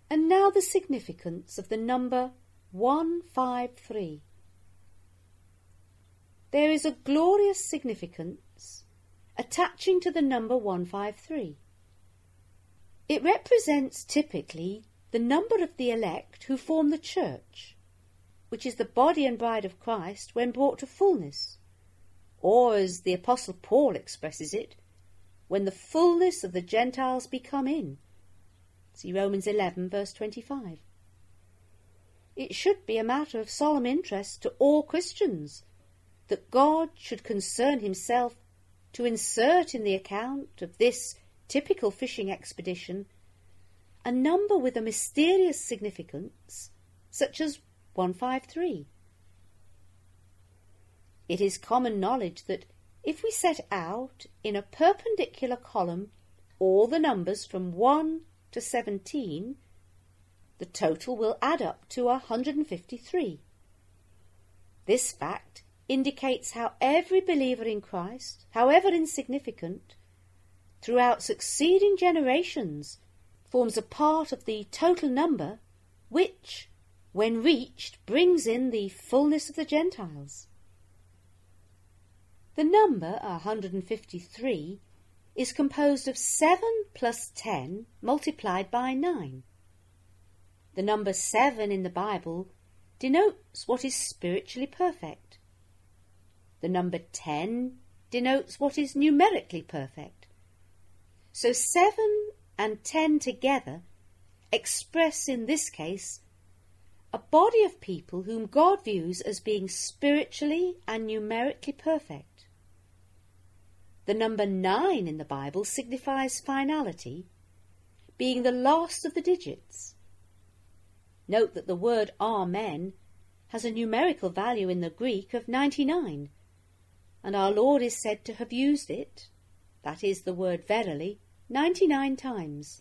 And now the significance of the number 153. There is a glorious significance attaching to the number 153. It represents typically the number of the elect who form the church, which is the body and bride of Christ when brought to fullness, or as the Apostle Paul expresses it, when the fullness of the Gentiles be come in. See Romans 11 verse 25. It should be a matter of solemn interest to all Christians that God should concern himself to insert in the account of this typical fishing expedition a number with a mysterious significance such as 153. It is common knowledge that if we set out in a perpendicular column all the numbers from 1 to 17, the total will add up to 153. This fact indicates how every believer in Christ, however insignificant, throughout succeeding generations forms a part of the total number which, when reached, brings in the fullness of the Gentiles. The number 153 is composed of 7 plus 10 multiplied by 9. The number 7 in the Bible denotes what is spiritually perfect. The number 10 denotes what is numerically perfect. So 7 and 10 together express in this case a body of people whom God views as being spiritually and numerically perfect. The number 9 in the Bible signifies finality, being the last of the digits. Note that the word Amen has a numerical value in the Greek of 99, and our Lord is said to have used it, that is the word verily, 99 times.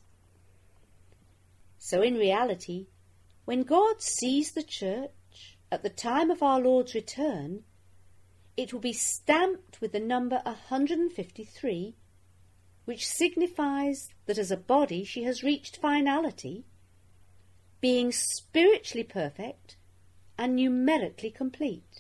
So in reality, when God sees the church at the time of our Lord's return, it will be stamped with the number 153, which signifies that as a body she has reached finality, being spiritually perfect and numerically complete.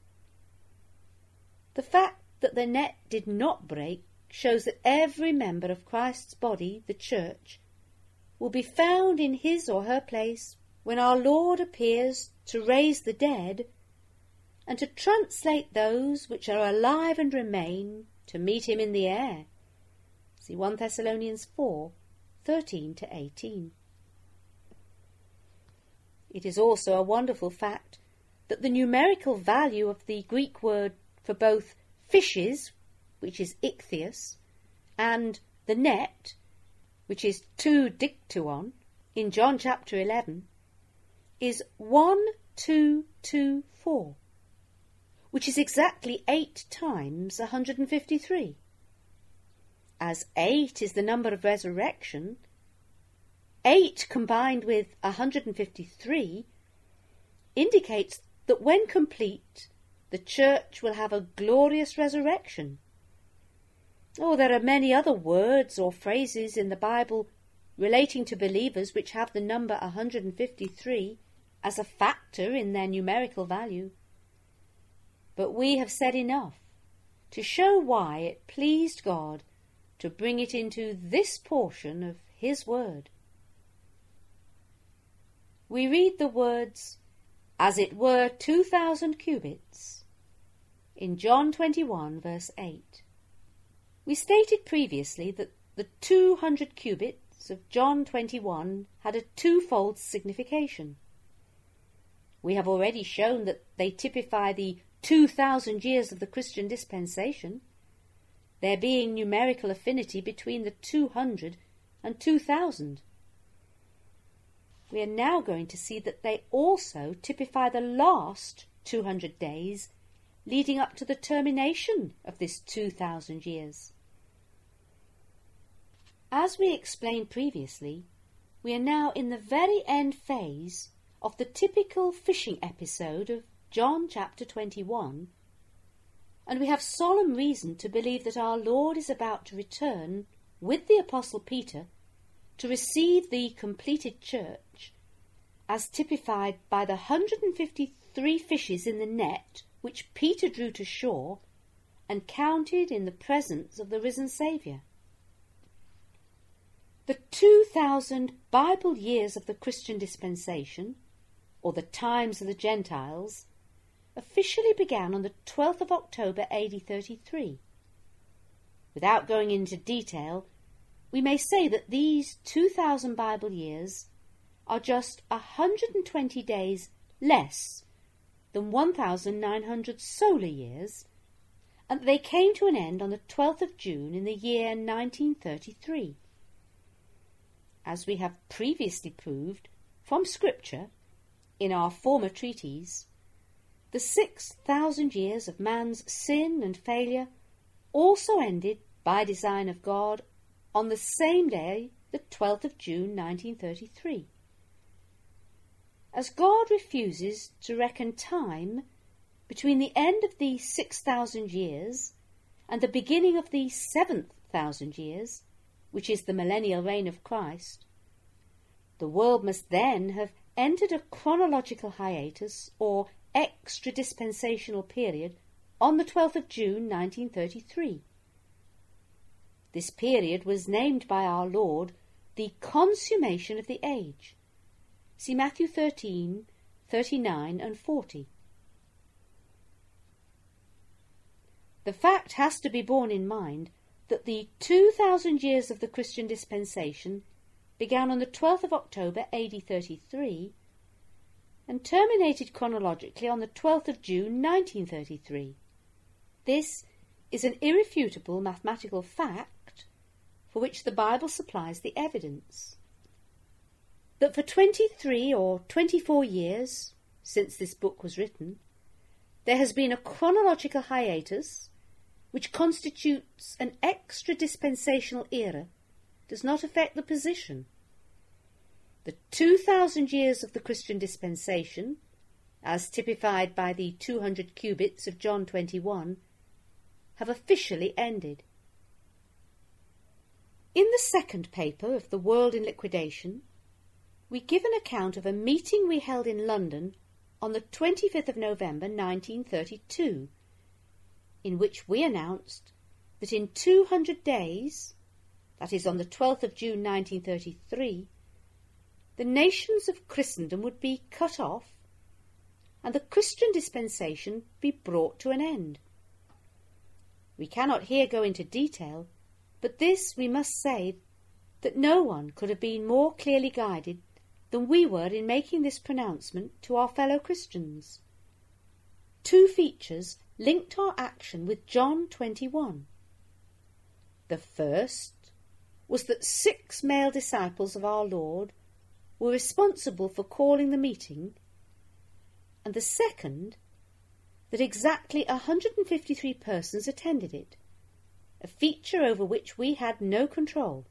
The fact that the net did not break shows that every member of Christ's body, the church, will be found in his or her place when our Lord appears to raise the dead and to translate those which are alive and remain to meet him in the air. See 1 Thessalonians 4, 13 to 18. It is also a wonderful fact that the numerical value of the Greek word for both fishes, which is ichthyos, and the net, which is 2 diktuon, in John chapter 11, is 1224. Which is exactly 8 times 153. As 8 is the number of resurrection, 8 combined with 153 indicates that when complete, the church will have a glorious resurrection. Oh, there are many other words or phrases in the Bible relating to believers which have the number 153 as a factor in their numerical value. But we have said enough to show why it pleased God to bring it into this portion of his word. We read the words, as it were 2,000 cubits, in John 21 verse 8. We stated previously that the 200 cubits of John 21 had a twofold signification. We have already shown that they typify the 2,000 years of the Christian dispensation, there being numerical affinity between the 200 and 2,000. We are now going to see that they also typify the last 200 days leading up to the termination of this 2,000 years. As we explained previously, we are now in the very end phase of the typical fishing episode of John chapter 21, and we have solemn reason to believe that our Lord is about to return with the Apostle Peter to receive the completed church, as typified by the 153 fishes in the net which Peter drew to shore and counted in the presence of the risen Saviour. The 2000 Bible years of the Christian dispensation, or the times of the Gentiles, officially began on the 12th of October AD 33. Without going into detail, we may say that these 2000 Bible years are just 120 days less than 1,900 solar years, and they came to an end on the 12th of June in the year 1933. As we have previously proved from Scripture in our former treatise, the 6,000 years of man's sin and failure also ended by design of God on the same day, the 12th of June 1933. As God refuses to reckon time between the end of the 6,000 years and the beginning of the 7,000 years, which is the millennial reign of Christ, the world must then have entered a chronological hiatus or extra-dispensational period on the 12th of June 1933. This period was named by our Lord the consummation of the age. See Matthew 13, 39 and 40. The fact has to be borne in mind that the 2,000 years of the Christian dispensation began on the 12th of October AD 33 and terminated chronologically on the 12th of June 1933. This is an irrefutable mathematical fact for which the Bible supplies the evidence. That for 23 or 24 years since this book was written, there has been a chronological hiatus which constitutes an extra-dispensational era does not affect the position. The 2,000 years of the Christian dispensation, as typified by the 200 cubits of John 21, have officially ended. In the second paper of The World in Liquidation, we give an account of a meeting we held in London on the 25th of November 1932, in which we announced that in 200 days, that is on the 12th of June 1933, the nations of Christendom would be cut off and the Christian dispensation be brought to an end. We cannot here go into detail, but this we must say, that no one could have been more clearly guided than we were in making this pronouncement to our fellow Christians. Two features linked our action with John 21. The first was that 6 male disciples of our Lord were responsible for calling the meeting, and the second, that exactly 153 persons attended it, a feature over which we had no control.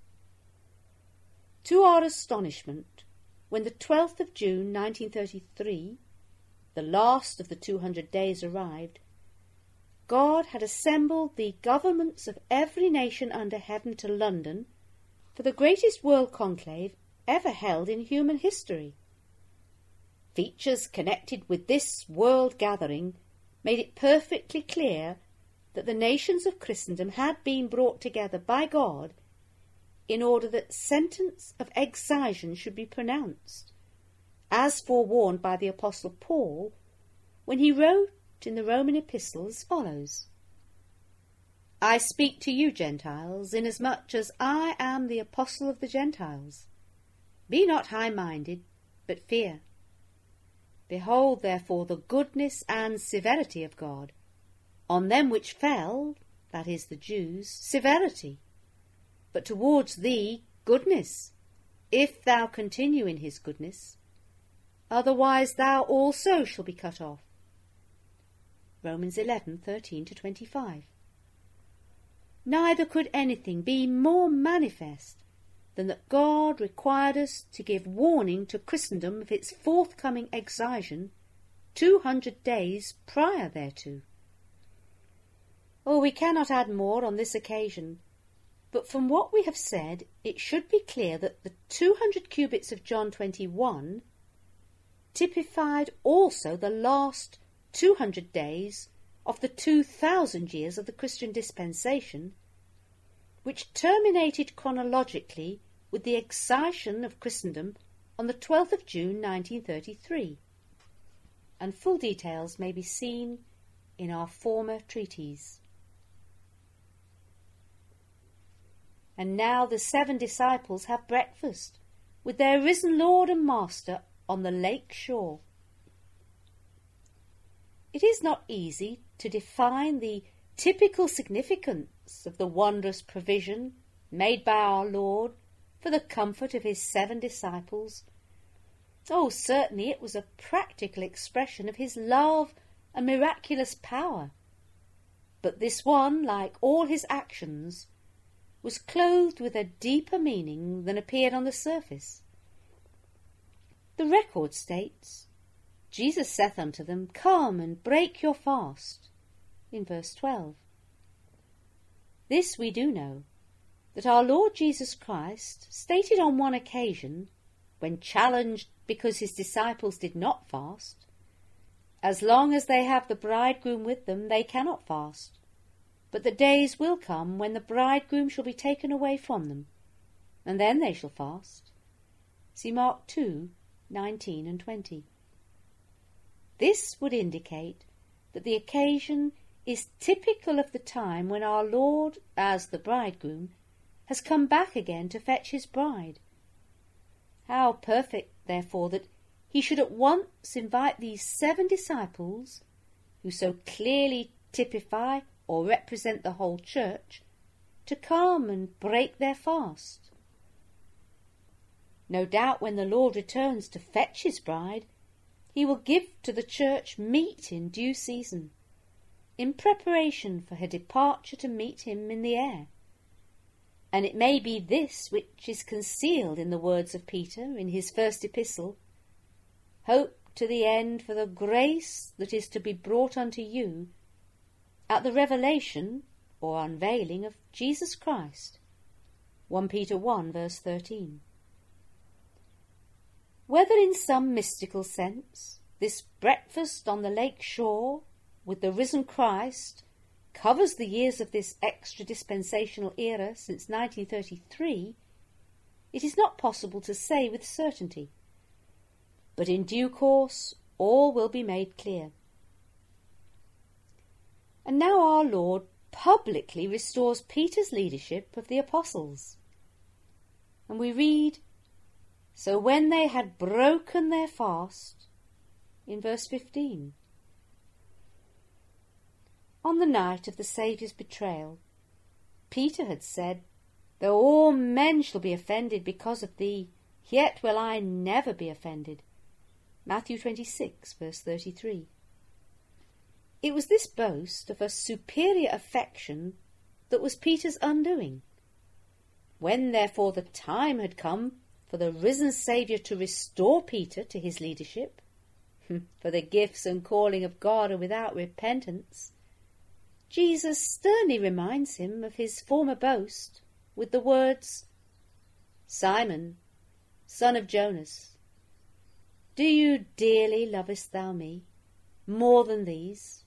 To our astonishment, when the 12th of June 1933, the last of the 200 days, arrived, God had assembled the governments of every nation under heaven to London for the greatest world conclave ever held in human history. Features connected with this world gathering made it perfectly clear that the nations of Christendom had been brought together by God in order that sentence of excision should be pronounced, as forewarned by the Apostle Paul when he wrote in the Roman epistle as follows: I speak to you, Gentiles, inasmuch as I am the apostle of the Gentiles. Be not high-minded, but fear. Behold, therefore, the goodness and severity of God. On them which fell, that is, the Jews, severity, but towards thee goodness, if thou continue in his goodness. Otherwise thou also shalt be cut off. Romans 11:13-25. Neither could anything be more manifest than that God required us to give warning to Christendom of its forthcoming excision 200 days prior thereto. Oh, we cannot add more on this occasion, but from what we have said, it should be clear that the 200 cubits of John 21 typified also the last 200 days of the 2,000 years of the Christian dispensation, which terminated chronologically with the excitation of Christendom on the 12th of June 1933, and full details may be seen in our former treatise. And now the 7 disciples have breakfast with their risen Lord and Master on the lake shore. It is not easy to define the typical significance of the wondrous provision made by our Lord for the comfort of his 7 disciples. Oh, certainly it was a practical expression of his love and miraculous power. But this one, like all his actions, was clothed with a deeper meaning than appeared on the surface. The record states, Jesus saith unto them, Come and break your fast, in verse 12. This we do know, that our Lord Jesus Christ stated on one occasion, when challenged because his disciples did not fast, as long as they have the bridegroom with them, they cannot fast. But the days will come when the bridegroom shall be taken away from them, and then they shall fast. See Mark 2:19 and 20. This would indicate that the occasion is typical of the time when our Lord, as the bridegroom, has come back again to fetch his bride. How perfect, therefore, that he should at once invite these 7 disciples, who so clearly typify or represent the whole church, to come and break their fast. No doubt when the Lord returns to fetch his bride, he will give to the church meat in due season, in preparation for her departure to meet him in the air. And it may be this which is concealed in the words of Peter in his first epistle, Hope to the end for the grace that is to be brought unto you at the revelation or unveiling of Jesus Christ. 1 Peter 1 verse 13. Whether in some mystical sense this breakfast on the lake shore with the risen Christ covers the years of this extra dispensational era since 1933, it is not possible to say with certainty. But in due course all will be made clear. And now our Lord publicly restores Peter's leadership of the apostles. And we read, So when they had broken their fast, in verse 15. On the night of the Saviour's betrayal, Peter had said, Though all men shall be offended because of thee, yet will I never be offended. Matthew 26, verse 33. It was this boast of a superior affection that was Peter's undoing. When, therefore, the time had come for the risen Saviour to restore Peter to his leadership, for the gifts and calling of God are without repentance, Jesus sternly reminds him of his former boast with the words, Simon, son of Jonas, do you dearly lovest thou me, more than these?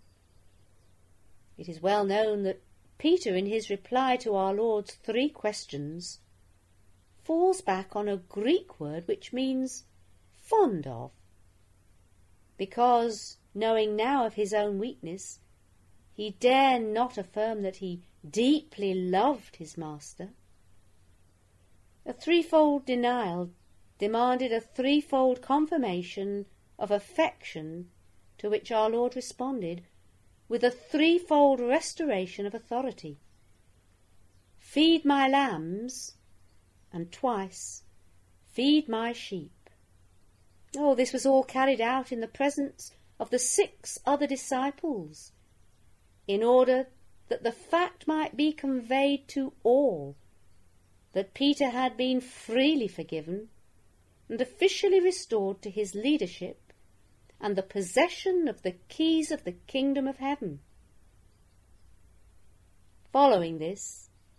It is well known that Peter, in his reply to our Lord's 3 questions, falls back on a Greek word which means fond of, because, knowing now of his own weakness, he dare not affirm that he deeply loved his master. A 3-fold denial demanded a 3-fold confirmation of affection, to which our Lord responded with a 3-fold restoration of authority. Feed my lambs, and twice, feed my sheep. Oh, this was all carried out in the presence of the 6 other disciples, in order that the fact might be conveyed to all that Peter had been freely forgiven and officially restored to his leadership and the possession of the keys of the kingdom of heaven. Following this,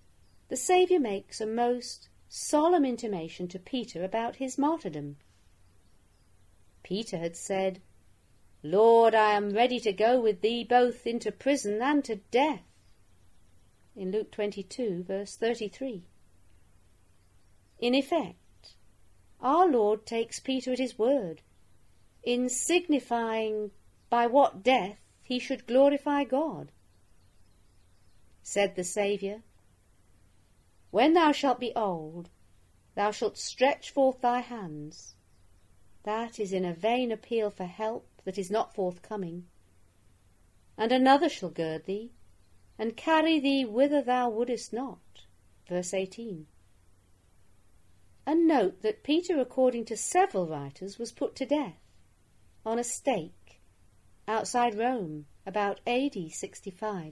the Saviour makes a most solemn intimation to Peter about his martyrdom. Peter had said, "Lord, I am ready to go with thee both into prison and to death," in Luke 22, verse 33. In effect, our Lord takes Peter at his word, in signifying by what death he should glorify God. Said the Saviour, "When thou shalt be old, thou shalt stretch forth thy hands." That is in a vain appeal for help that is not forthcoming. "And another shall gird thee, and carry thee whither thou wouldest not." Verse 18. And note that Peter, according to several writers, was put to death on a stake outside Rome about AD 65.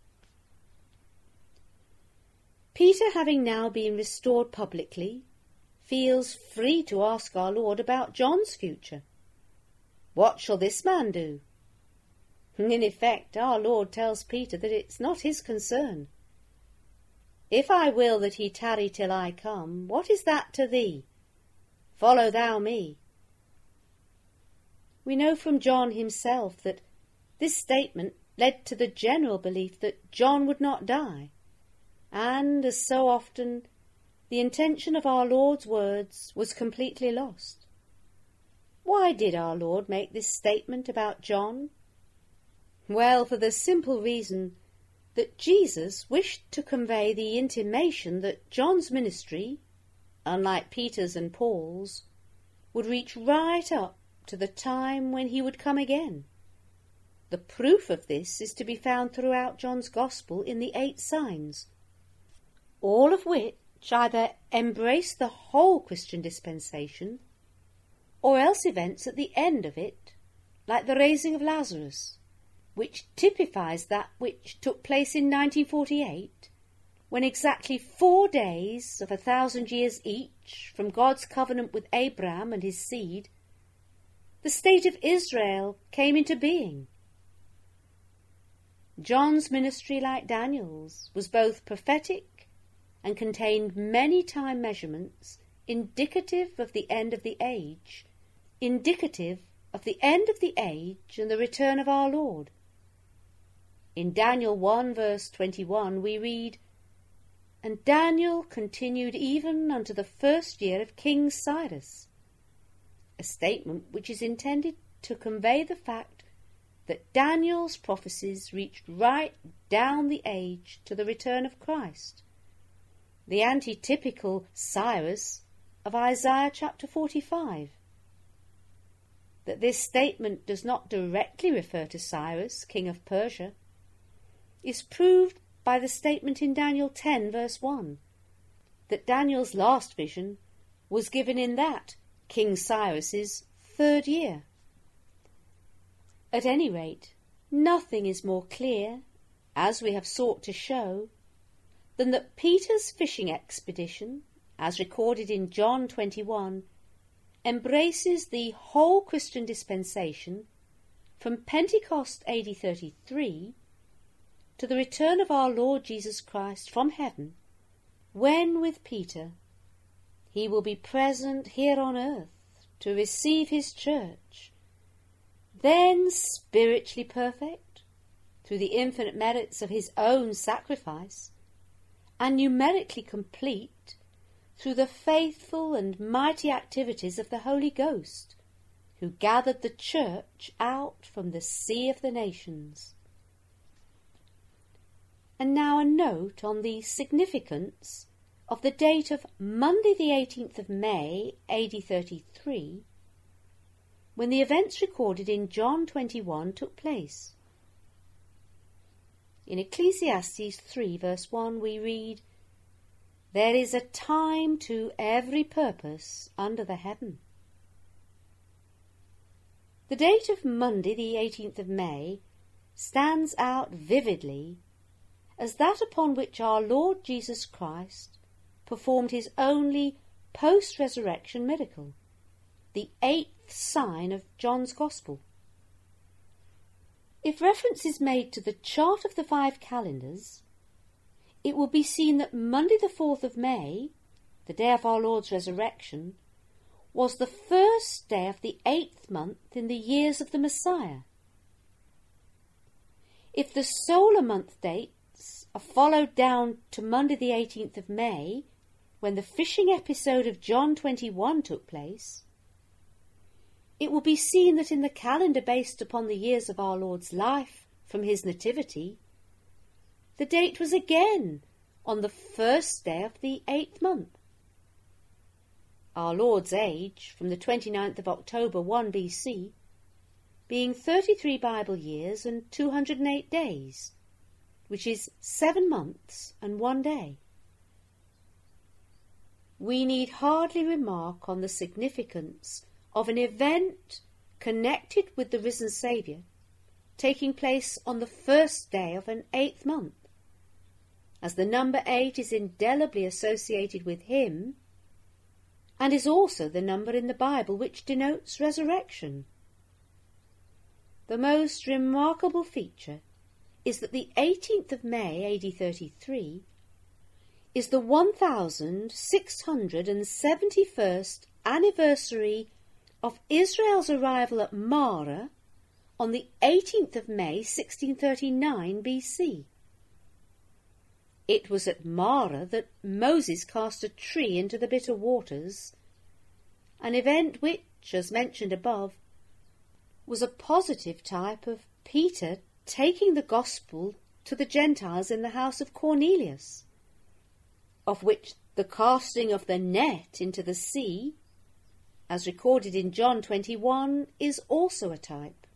Peter, having now been restored publicly, feels free to ask our Lord about John's future. What shall this man do? In effect, our Lord tells Peter that it's not his concern. "If I will that he tarry till I come, what is that to thee? Follow thou me." We know from John himself that this statement led to the general belief that John would not die, and, as so often, the intention of our Lord's words was completely lost. Why did our Lord make this statement about John? Well, for the simple reason that Jesus wished to convey the intimation that John's ministry, unlike Peter's and Paul's, would reach right up to the time when he would come again. The proof of this is to be found throughout John's Gospel in the 8 signs, all of which either embrace the whole Christian dispensation, or else events at the end of it, like the raising of Lazarus, which typifies that which took place in 1948, when exactly 4 days of 1,000 years each from God's covenant with Abraham and his seed, the state of Israel came into being. John's ministry, like Daniel's, was both prophetic and contained many time measurements indicative of the end of the age, and the return of our Lord. In Daniel 1 verse 21 we read, "And Daniel continued even unto the 1st year of King Cyrus," a statement which is intended to convey the fact that Daniel's prophecies reached right down the age to the return of Christ, the antitypical Cyrus of Isaiah chapter 45. That this statement does not directly refer to Cyrus, king of Persia, is proved by the statement in Daniel 10 verse 1, that Daniel's last vision was given in that King Cyrus's 3rd year. At any rate, nothing is more clear, as we have sought to show, than that Peter's fishing expedition, as recorded in John 21, embraces the whole Christian dispensation from Pentecost AD 33 to the return of our Lord Jesus Christ from heaven, when with Peter he will be present here on earth to receive his church, then spiritually perfect through the infinite merits of his own sacrifice, and numerically complete through the faithful and mighty activities of the Holy Ghost, who gathered the church out from the sea of the nations. And now a note on the significance of the date of Monday the 18th of May, AD 33, when the events recorded in John 21 took place. In Ecclesiastes 3 verse 1 we read, "There is a time to every purpose under the heaven." The date of Monday the 18th of May stands out vividly as that upon which our Lord Jesus Christ performed his only post-resurrection miracle, the 8th sign of John's Gospel. If reference is made to the chart of the 5 calendars, it will be seen that Monday the 4th of May, the day of our Lord's resurrection, was the first day of the 8th month in the years of the Messiah. If the solar month dates are followed down to Monday the 18th of May, when the fishing episode of John 21 took place, it will be seen that in the calendar based upon the years of our Lord's life from his nativity, the date was again on the first day of the 8th month. Our Lord's age, from the 29th of October 1 BC, being 33 Bible years and 208 days, which is 7 months and 1 day. We need hardly remark on the significance of an event connected with the risen Saviour taking place on the first day of an 8th month, as the number 8 is indelibly associated with him and is also the number in the Bible which denotes resurrection. The most remarkable feature is that the 18th of May AD 33 is the 1671st anniversary of Israel's arrival at Marah on the 18th of May 1639 BC. It was at Marah that Moses cast a tree into the bitter waters, an event which, as mentioned above, was a positive type of Peter taking the gospel to the Gentiles in the house of Cornelius, of which the casting of the net into the sea, as recorded in John 21, is also a type.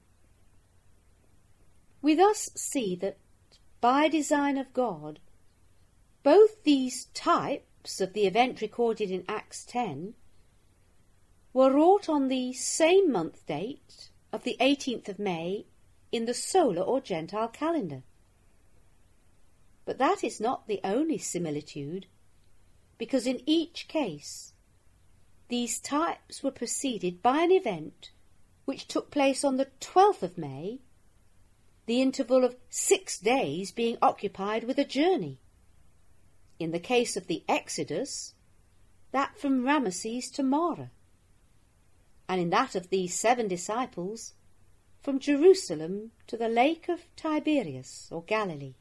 We thus see that, by design of God, both these types of the event recorded in Acts 10 were wrought on the same month date of the 18th of May in the solar or Gentile calendar. But that is not the only similitude, because in each case these types were preceded by an event which took place on the 12th of May, the interval of 6 days being occupied with a journey. In the case of the Exodus, that from Ramesses to Marah, and in that of the 7 disciples, from Jerusalem to the lake of Tiberias or Galilee.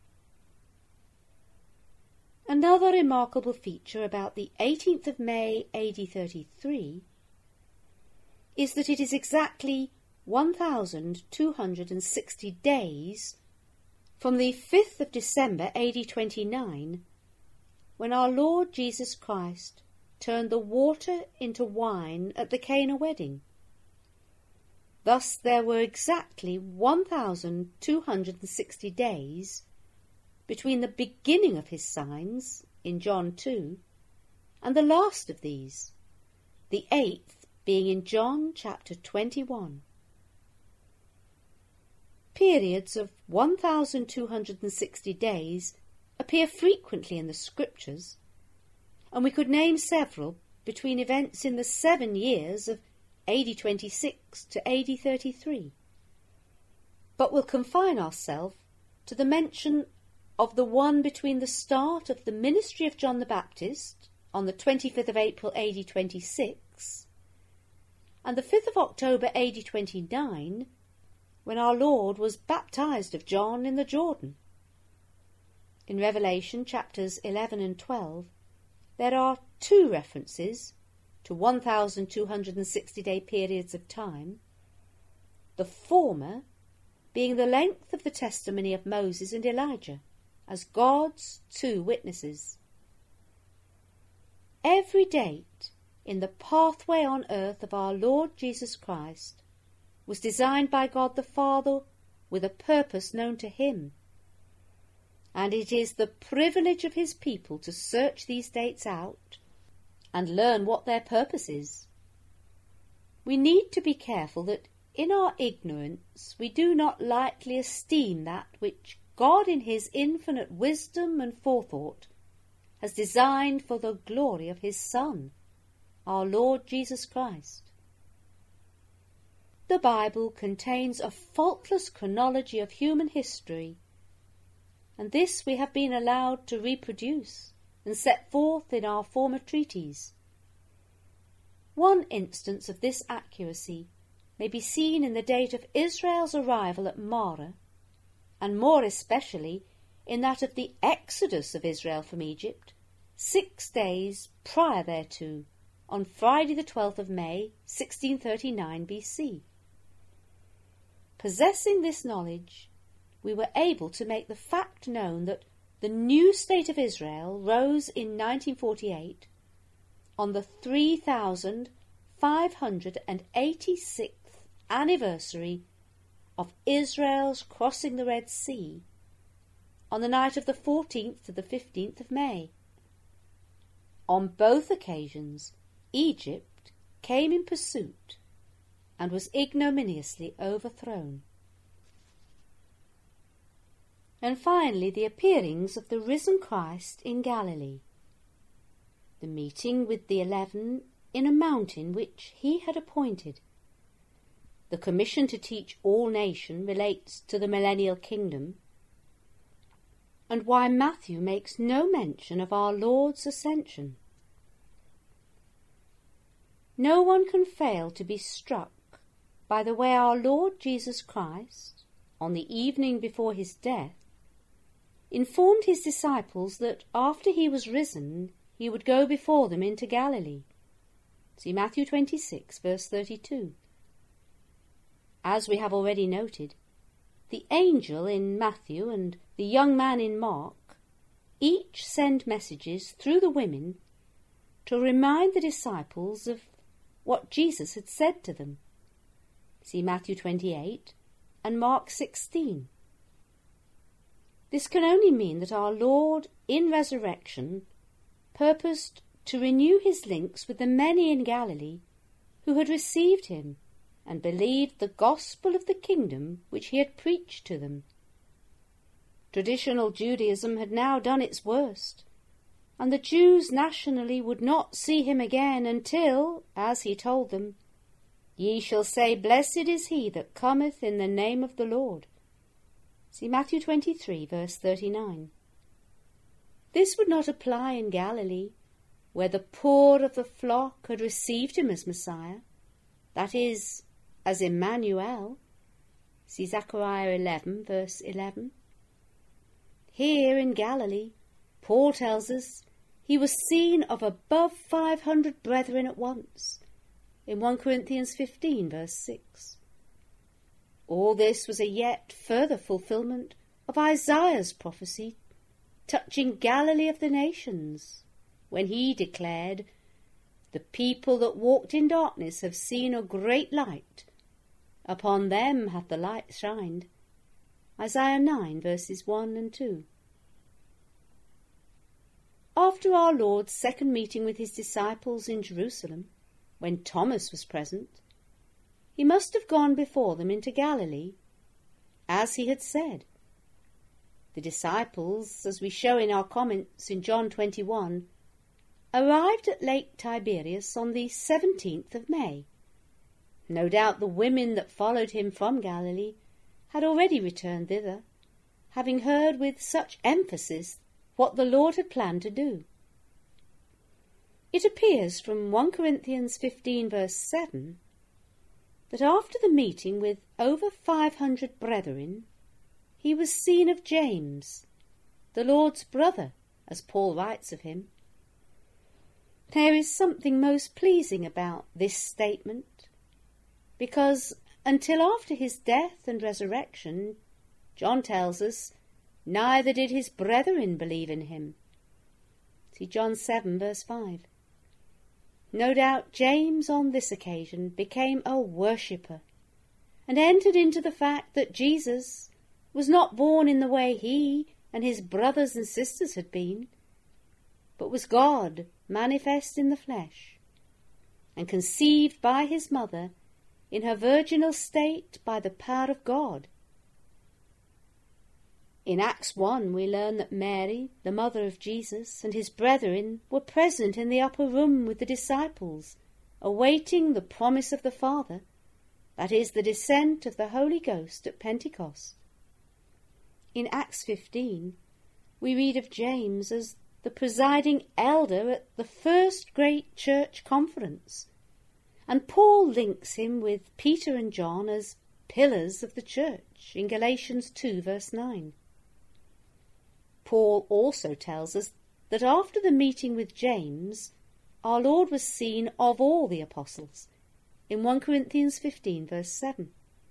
Another remarkable feature about the 18th of May AD 33 is that it is exactly 1,260 days from the 5th of December AD 29, when our Lord Jesus Christ turned the water into wine at the Cana wedding. Thus there were exactly 1,260 days between the beginning of his signs in John 2 and the last of these, the 8th being in John chapter 21. Periods of 1,260 days appear frequently in the Scriptures, and we could name several between events in the 7 years of AD 26 to AD 33. But we'll confine ourselves to the mention of the one between the start of the ministry of John the Baptist on the 25th of April AD 26 and the 5th of October AD 29, when our Lord was baptized of John in the Jordan. In Revelation chapters 11 and 12, there are 2 references to 1,260-day periods of time, the former being the length of the testimony of Moses and Elijah as God's 2 witnesses. Every date in the pathway on earth of our Lord Jesus Christ was designed by God the Father with a purpose known to him, and it is the privilege of his people to search these dates out and learn what their purpose is. We need to be careful that in our ignorance we do not lightly esteem that which God in his infinite wisdom and forethought has designed for the glory of his Son, our Lord Jesus Christ. The Bible contains a faultless chronology of human history, and this we have been allowed to reproduce and set forth in our former treaties. One instance of this accuracy may be seen in the date of Israel's arrival at Marah, and more especially in that of the exodus of Israel from Egypt, 6 days prior thereto, on Friday the 12th of May, 1639 BC. Possessing this knowledge, we were able to make the fact known that the new state of Israel rose in 1948 on the 3,586th anniversary of Israel's crossing the Red Sea on the night of the 14th to the 15th of May. On both occasions, Egypt came in pursuit and was ignominiously overthrown. And finally, the appearings of the risen Christ in Galilee, the meeting with the 11 in a mountain which he had appointed. The commission to teach all nations relates to the millennial kingdom, and why Matthew makes no mention of our Lord's ascension. No one can fail to be struck by the way our Lord Jesus Christ, on the evening before his death, informed his disciples that after he was risen he would go before them into Galilee. See Matthew 26, verse 32. As we have already noted, the angel in Matthew and the young man in Mark each send messages through the women to remind the disciples of what Jesus had said to them. See Matthew 28 and Mark 16. This can only mean that our Lord, in resurrection, purposed to renew his links with the many in Galilee who had received him and believed the gospel of the kingdom which he had preached to them. Traditional Judaism had now done its worst, and the Jews nationally would not see him again until, as he told them, "Ye shall say, Blessed is he that cometh in the name of the Lord." See Matthew 23, verse 39. This would not apply in Galilee, where the poor of the flock had received him as Messiah, that is, as Emmanuel. See Zechariah 11, verse 11. Here in Galilee, Paul tells us, he was seen of above 500 brethren at once, in 1 Corinthians 15, verse 6. All this was a yet further fulfilment of Isaiah's prophecy touching Galilee of the nations, when he declared, "The people that walked in darkness have seen a great light. Upon them hath the light shined." Isaiah 9, verses 1 and 2. After our Lord's second meeting with his disciples in Jerusalem, when Thomas was present, he must have gone before them into Galilee, as he had said. The disciples, as we show in our comments in John 21, arrived at Lake Tiberias on the 17th of May. No doubt the women that followed him from Galilee had already returned thither, having heard with such emphasis what the Lord had planned to do. It appears from 1 Corinthians 15, verse 7, that after the meeting with over 500 brethren, he was seen of James, the Lord's brother, as Paul writes of him. There is something most pleasing about this statement, because until after his death and resurrection, John tells us, neither did his brethren believe in him. See John 7, verse 5. No doubt James on this occasion became a worshipper and entered into the fact that Jesus was not born in the way he and his brothers and sisters had been, but was God manifest in the flesh, and conceived by his mother in her virginal state by the power of God. In Acts 1 we learn that Mary, the mother of Jesus, and his brethren were present in the upper room with the disciples, awaiting the promise of the Father, that is, the descent of the Holy Ghost at Pentecost. In Acts 15 we read of James as the presiding elder at the first great church conference, and Paul links him with Peter and John as pillars of the church in Galatians 2 verse 9. Paul also tells us that after the meeting with James, our Lord was seen of all the apostles in 1 Corinthians 15 verse 7.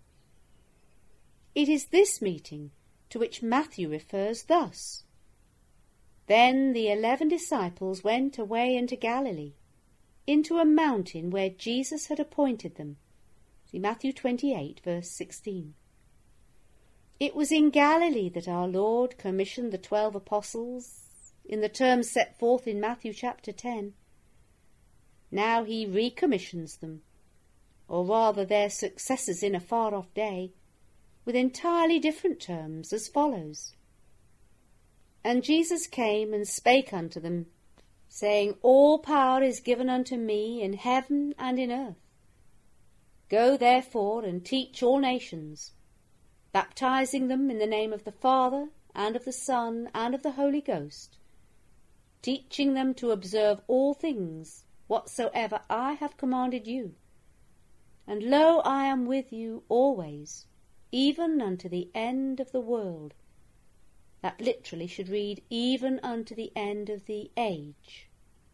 It is this meeting to which Matthew refers thus: "Then the 11 disciples went away into Galilee, into a mountain where Jesus had appointed them." See Matthew 28 verse 16. It was in Galilee that our Lord commissioned the 12 apostles in the terms set forth in Matthew chapter 10. Now he recommissions them, or rather their successors in a far-off day, with entirely different terms, as follows: "And Jesus came and spake unto them, saying, All power is given unto me in heaven and in earth. Go therefore and teach all nations, baptizing them in the name of the Father, and of the Son, and of the Holy Ghost, teaching them to observe all things whatsoever I have commanded you. And lo, I am with you always, even unto the end of the world." That literally should read, even unto the end of the age.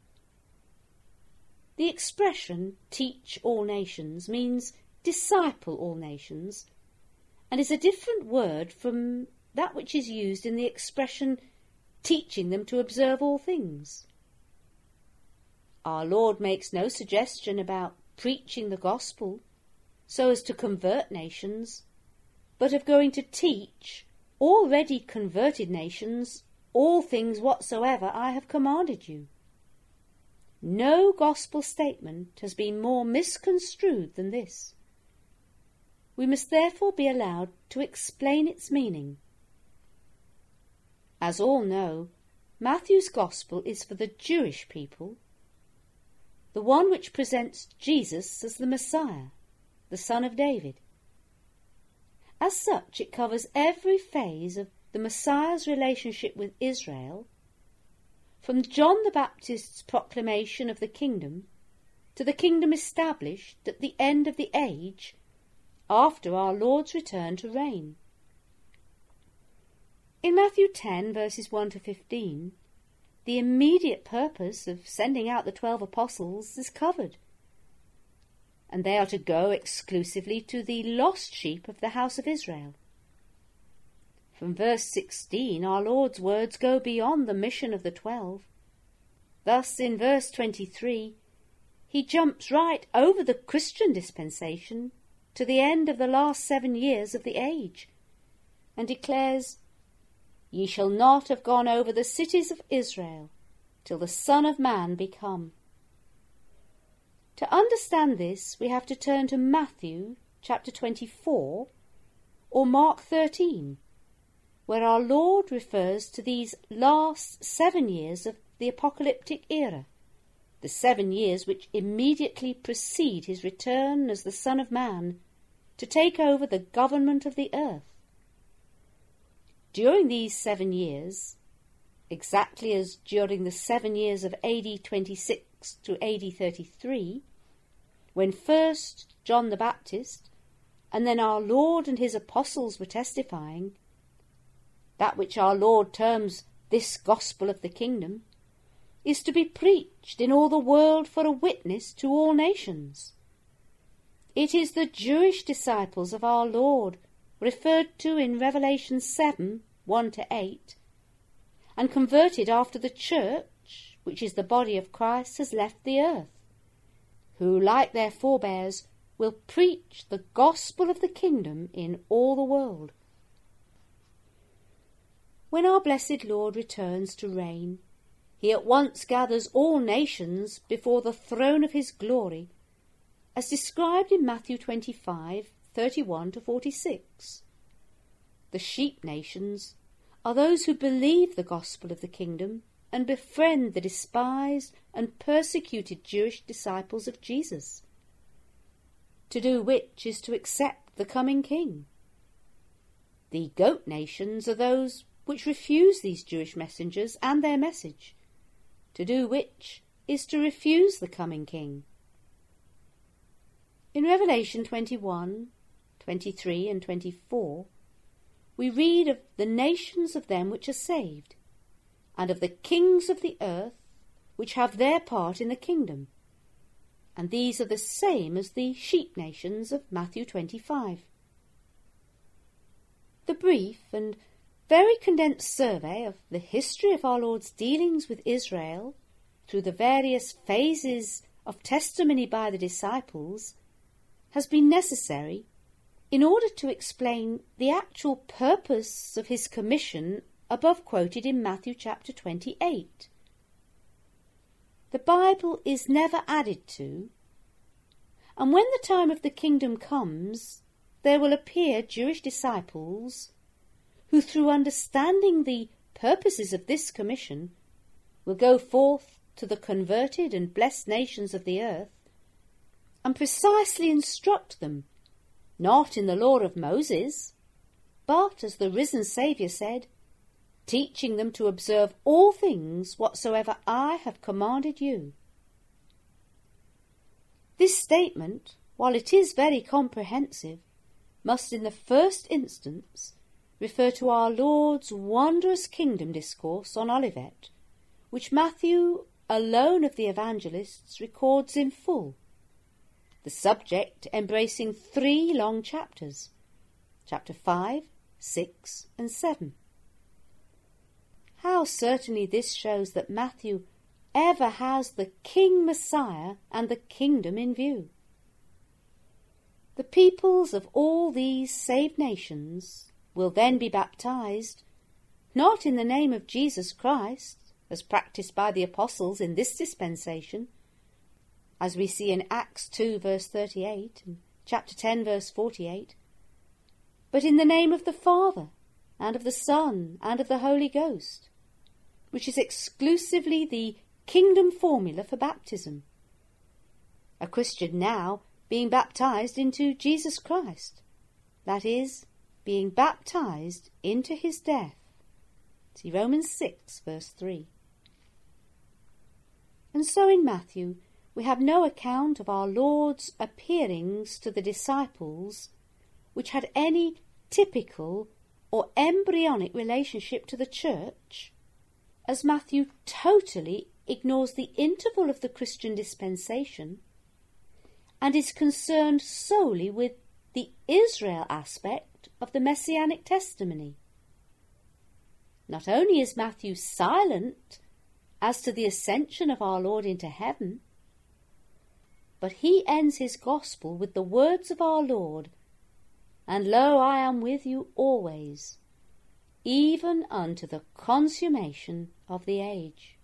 The expression teach all nations means disciple all nations, and is a different word from that which is used in the expression teaching them to observe all things. Our Lord makes no suggestion about preaching the gospel so as to convert nations, but of going to teach already converted nations all things whatsoever I have commanded you. No gospel statement has been more misconstrued than this. We must therefore be allowed to explain its meaning. As all know, Matthew's gospel is for the Jewish people, the one which presents Jesus as the Messiah, the Son of David. As such, it covers every phase of the Messiah's relationship with Israel, from John the Baptist's proclamation of the kingdom to the kingdom established at the end of the age after our Lord's return to reign. In Matthew 10 verses 1 to 15, the immediate purpose of sending out the 12 apostles is covered, and they are to go exclusively to the lost sheep of the house of Israel. From verse 16, our Lord's words go beyond the mission of the 12. Thus, in verse 23, he jumps right over the Christian dispensation to the end of the last 7 years of the age, and declares, "Ye shall not have gone over the cities of Israel till the Son of Man be come." To understand this, we have to turn to Matthew chapter 24 or Mark 13, where our Lord refers to these last 7 years of the apocalyptic era, the 7 years which immediately precede his return as the Son of Man to take over the government of the earth. During these 7 years, exactly as during the 7 years of AD 26 to AD 33, when first John the Baptist and then our Lord and his apostles were testifying, that which our Lord terms this gospel of the kingdom is to be preached in all the world for a witness to all nations. It is the Jewish disciples of our Lord referred to in Revelation 7, 1 to 8, and converted after the church, which is the body of Christ, has left the earth, who, like their forebears, will preach the gospel of the kingdom in all the world. When our blessed Lord returns to reign, he at once gathers all nations before the throne of his glory, as described in Matthew 25, 31 to 46. The sheep nations are those who believe the gospel of the kingdom and befriend the despised and persecuted Jewish disciples of Jesus, to do which is to accept the coming king. The goat nations are those which refuse these Jewish messengers and their message, to do which is to refuse the coming King. In Revelation 21, 23 and 24, we read of the nations of them which are saved, and of the kings of the earth which have their part in the kingdom, and these are the same as the sheep nations of Matthew 25. The brief and very condensed survey of the history of our Lord's dealings with Israel through the various phases of testimony by the disciples has been necessary in order to explain the actual purpose of his commission above quoted in Matthew chapter 28. The Bible is never added to, and when the time of the kingdom comes, there will appear Jewish disciples who, through understanding the purposes of this commission, will go forth to the converted and blessed nations of the earth and precisely instruct them, not in the law of Moses, but, as the risen Saviour said, teaching them to observe all things whatsoever I have commanded you. This statement, while it is very comprehensive, must in the first instance refer to our Lord's wondrous kingdom discourse on Olivet, which Matthew, alone of the evangelists, records in full, the subject embracing 3 long chapters, chapter 5, 6 and 7. How certainly this shows that Matthew ever has the King Messiah and the kingdom in view. The peoples of all these saved nations will then be baptized, not in the name of Jesus Christ, as practised by the apostles in this dispensation, as we see in Acts 2 verse 38 and chapter 10 verse 48, but in the name of the Father and of the Son and of the Holy Ghost, which is exclusively the kingdom formula for baptism. A Christian now being baptized into Jesus Christ, that is, being baptized into his death. See Romans 6 verse 3. And so in Matthew we have no account of our Lord's appearings to the disciples which had any typical or embryonic relationship to the church, as Matthew totally ignores the interval of the Christian dispensation and is concerned solely with the Israel aspect of the messianic testimony. Not only is Matthew silent as to the ascension of our Lord into heaven, but he ends his gospel with the words of our Lord, "And lo, I am with you always, even unto the consummation of the age."